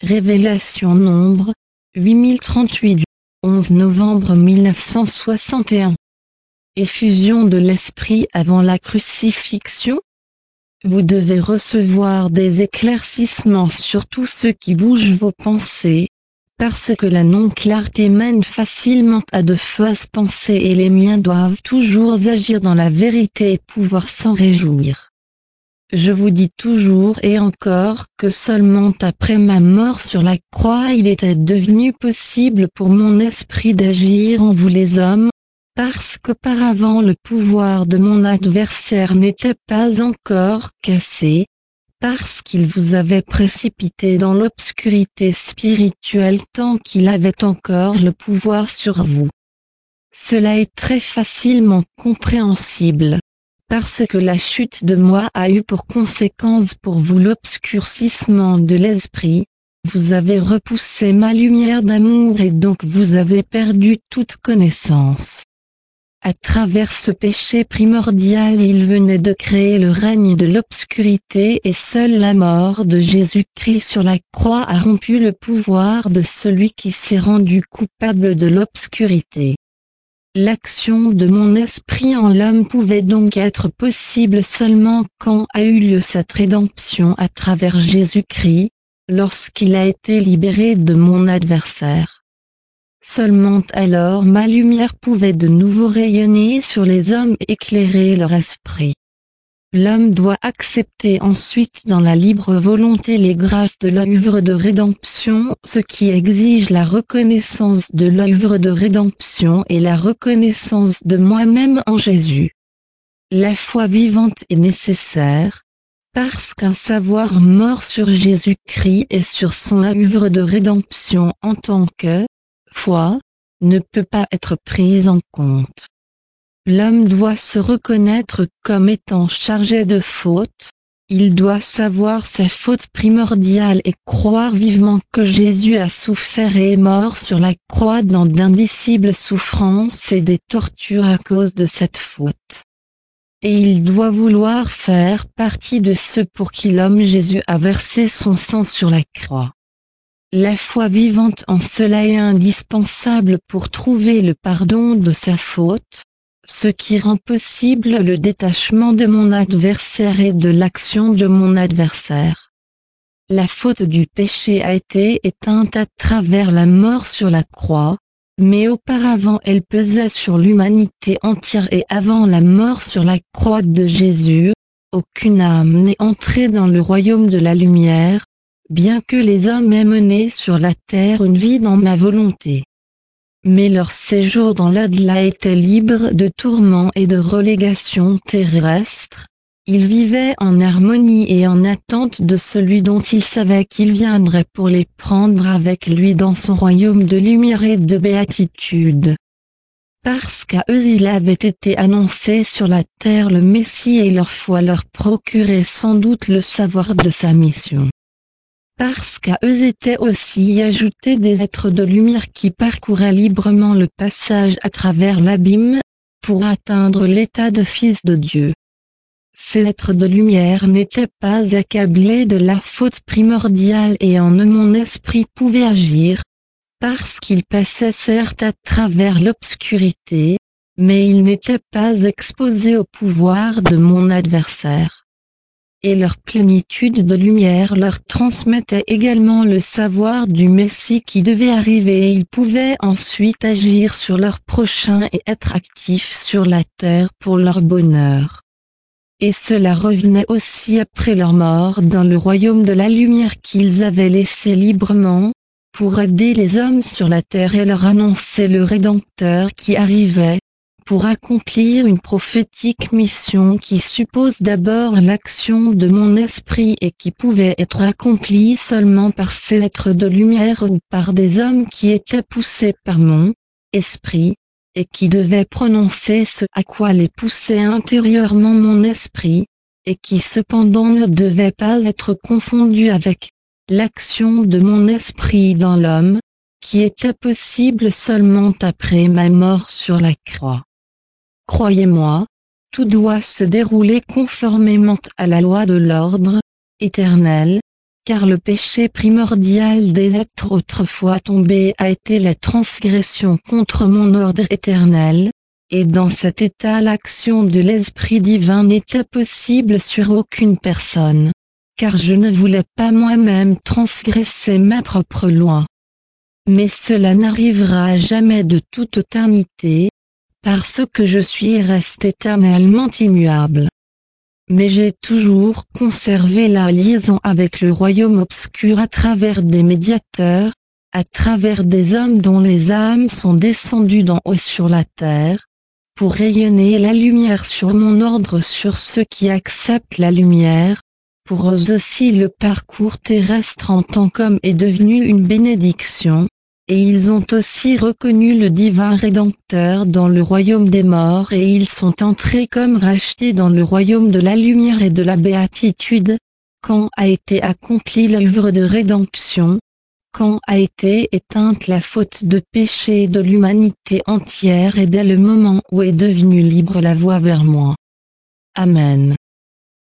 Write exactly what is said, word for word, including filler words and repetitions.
Révélation Nombre, huit mille trente-huit du onze novembre mille neuf cent soixante et un. Effusion de l'Esprit avant la crucifixion. Vous devez recevoir des éclaircissements sur tout ce qui bouge vos pensées, parce que la non-clarté mène facilement à de fausses pensées et les miens doivent toujours agir dans la vérité et pouvoir s'en réjouir. Je vous dis toujours et encore que seulement après ma mort sur la croix il était devenu possible pour mon esprit d'agir en vous les hommes, parce qu'auparavant le pouvoir de mon adversaire n'était pas encore cassé, parce qu'il vous avait précipité dans l'obscurité spirituelle tant qu'il avait encore le pouvoir sur vous. Cela est très facilement compréhensible, parce que la chute de moi a eu pour conséquence pour vous l'obscurcissement de l'esprit, vous avez repoussé ma lumière d'amour et donc vous avez perdu toute connaissance. À travers ce péché primordial il venait de créer le règne de l'obscurité et seule la mort de Jésus-Christ sur la croix a rompu le pouvoir de celui qui s'est rendu coupable de l'obscurité. L'action de mon esprit en l'homme pouvait donc être possible seulement quand a eu lieu cette rédemption à travers Jésus-Christ, lorsqu'il a été libéré de mon adversaire. Seulement alors ma lumière pouvait de nouveau rayonner sur les hommes et éclairer leur esprit. L'homme doit accepter ensuite dans la libre volonté les grâces de l'œuvre de rédemption, ce qui exige la reconnaissance de l'œuvre de rédemption et la reconnaissance de moi-même en Jésus. La foi vivante est nécessaire, parce qu'un savoir mort sur Jésus-Christ et sur son œuvre de rédemption en tant que foi ne peut pas être prise en compte. L'homme doit se reconnaître comme étant chargé de fautes, il doit savoir ses fautes primordiales et croire vivement que Jésus a souffert et est mort sur la croix dans d'indicibles souffrances et des tortures à cause de cette faute. Et il doit vouloir faire partie de ceux pour qui l'homme Jésus a versé son sang sur la croix. La foi vivante en cela est indispensable pour trouver le pardon de sa faute, ce qui rend possible le détachement de mon adversaire et de l'action de mon adversaire. La faute du péché a été éteinte à travers la mort sur la croix, mais auparavant elle pesait sur l'humanité entière et avant la mort sur la croix de Jésus, aucune âme n'est entrée dans le royaume de la lumière, bien que les hommes aient mené sur la terre une vie dans ma volonté. Mais leur séjour dans l'au-delà était libre de tourments et de relégations terrestres, ils vivaient en harmonie et en attente de celui dont ils savaient qu'il viendrait pour les prendre avec lui dans son royaume de lumière et de béatitude. Parce qu'à eux il avait été annoncé sur la terre le Messie et leur foi leur procurait sans doute le savoir de sa mission. Parce qu'à eux étaient aussi ajoutés des êtres de lumière qui parcouraient librement le passage à travers l'abîme, pour atteindre l'état de fils de Dieu. Ces êtres de lumière n'étaient pas accablés de la faute primordiale et en eux mon esprit pouvait agir, parce qu'ils passaient certes à travers l'obscurité, mais ils n'étaient pas exposés au pouvoir de mon adversaire. Et leur plénitude de lumière leur transmettait également le savoir du Messie qui devait arriver et ils pouvaient ensuite agir sur leur prochain et être actifs sur la terre pour leur bonheur. Et cela revenait aussi après leur mort dans le royaume de la lumière qu'ils avaient laissé librement, pour aider les hommes sur la terre et leur annoncer le Rédempteur qui arrivait, pour accomplir une prophétique mission qui suppose d'abord l'action de mon esprit et qui pouvait être accomplie seulement par ces êtres de lumière ou par des hommes qui étaient poussés par mon esprit, et qui devaient prononcer ce à quoi les poussait intérieurement mon esprit, et qui cependant ne devait pas être confondu avec l'action de mon esprit dans l'homme, qui était possible seulement après ma mort sur la croix. Croyez-moi, tout doit se dérouler conformément à la loi de l'ordre éternel, car le péché primordial des êtres autrefois tombés a été la transgression contre mon ordre éternel, et dans cet état l'action de l'Esprit divin n'était possible sur aucune personne, car je ne voulais pas moi-même transgresser ma propre loi. Mais cela n'arrivera jamais de toute éternité, parce que je suis et reste éternellement immuable. Mais j'ai toujours conservé la liaison avec le royaume obscur à travers des médiateurs, à travers des hommes dont les âmes sont descendues d'en haut sur la terre, pour rayonner la lumière sur mon ordre sur ceux qui acceptent la lumière. Pour eux aussi le parcours terrestre en tant qu'homme est devenu une bénédiction, et ils ont aussi reconnu le divin Rédempteur dans le royaume des morts et ils sont entrés comme rachetés dans le royaume de la lumière et de la béatitude, quand a été accomplie l'œuvre de rédemption, quand a été éteinte la faute de péché de l'humanité entière et dès le moment où est devenue libre la voie vers moi. Amen.